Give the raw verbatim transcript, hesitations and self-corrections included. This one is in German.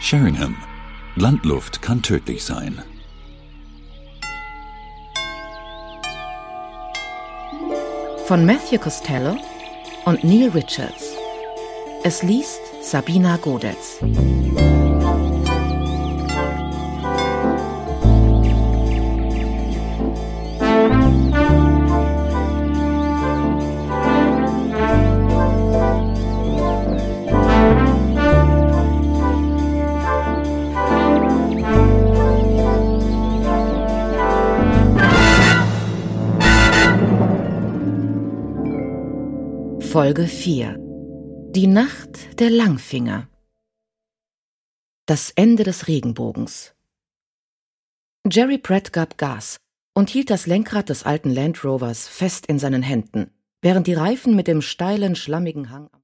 Sheringham. Landluft kann tödlich sein. Von Matthew Costello und Neil Richards. Es liest Sabina Godetz. Folge vier. Die Nacht der Langfinger. Das Ende des Regenbogens. Jerry Pratt gab Gas und hielt das Lenkrad des alten Land Rovers fest in seinen Händen, während die Reifen mit dem steilen, schlammigen Hang